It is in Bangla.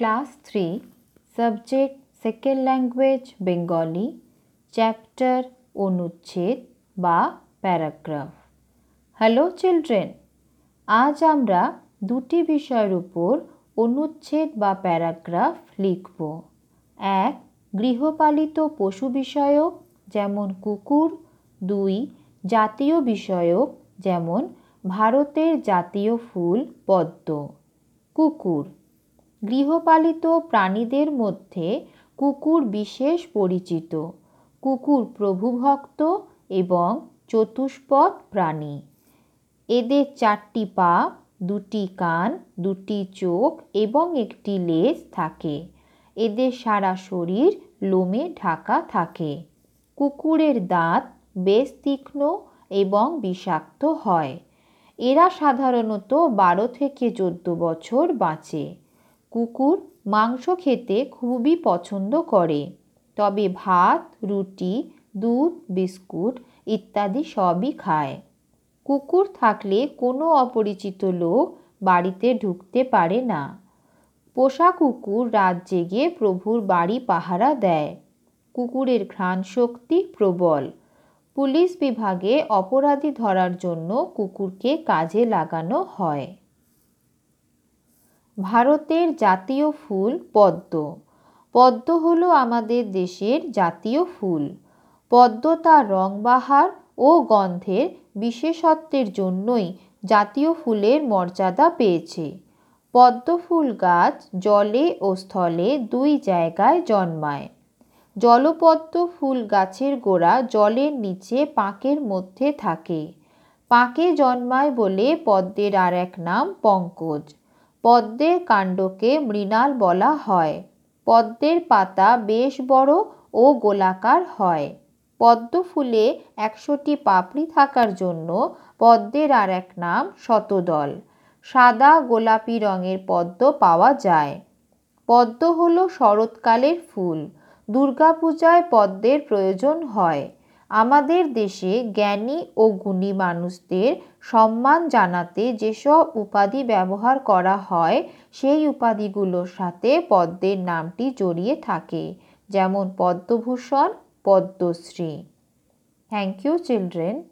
Class 3, Subject Second Language Bengali, Chapter অনুচ্ছেদ বা প্যারাগ্রাফ। হ্যালো চিলড্রেন, আজ আমরা দুটি বিষয়ের উপর অনুচ্ছেদ বা প্যারাগ্রাফ লিখব। এক, গৃহপালিত পশু বিষয়ক যেমন কুকুর। দুই, জাতীয় বিষয়ক যেমন ভারতের জাতীয় ফুল পদ্ম। কুকুর। গৃহপালিত প্রাণীদের মধ্যে কুকুর বিশেষ পরিচিত। কুকুর প্রভুভক্ত এবং চতুষ্পদ প্রাণী। এদের 4টি পা, 2টি কান, 2টি চোখ এবং একটি লেজ থাকে। এদের সারা শরীর লোমে ঢাকা থাকে। কুকুরের দাঁত বেশ তীক্ষ্ণ এবং বিষাক্ত হয়। এরা সাধারণত 12 থেকে 14 বছর বাঁচে। কুকুর মাংস খেতে খুবই পছন্দ করে, তবে ভাত, রুটি, দুধ, বিস্কুট ইত্যাদি সবই খায়। কুকুর থাকলে কোনো অপরিচিত লোক বাড়িতে ঢুকতে পারে না। পোষা কুকুর রাত জেগে প্রভুর বাড়ি পাহারা দেয়। কুকুরের ঘ্রাণ শক্তি প্রবল। পুলিশ বিভাগে অপরাধী ধরার জন্য কুকুরকে কাজে লাগানো হয়। ভারতের জাতীয় ফুল পদ্ম। পদ্ম হলো আমাদের দেশের জাতীয় ফুল। পদ্ম তার রংবাহার ও গন্ধের বিশেষত্বের জন্যই জাতীয় ফুলের মর্যাদা পেয়েছে। পদ্ম ফুল গাছ জলে ও স্থলে 2 জায়গায় জন্মায়। জলপদ্ম ফুল গাছের গোড়া জলের নিচে পাঁকের মধ্যে থাকে। পাঁকে জন্মায় বলে পদ্মের আর এক নাম পঙ্কজ। পদ্মের কাণ্ডকে মৃণাল বলা হয়। পদ্মের পাতা বেশ বড় ও গোলাকার হয়। পদ্ম ফুলে 100টি পাপড়ি থাকার জন্য পদ্মের আর এক নাম শতদল। সাদা গোলাপি রঙের পদ্ম পাওয়া যায়। পদ্ম হলো শরৎকালের ফুল। দুর্গাপূজায় পদ্মের প্রয়োজন হয়। আমাদের দেশে জ্ঞানী ও গুণী মানুষদের সম্মান জানাতে যেসব উপাধি ব্যবহার করা হয়, সেই উপাধিগুলোর সাথে পদ্মের নামটি জড়িয়ে থাকে, যেমন Padma Bhushan, Padma Shri. Thank you children.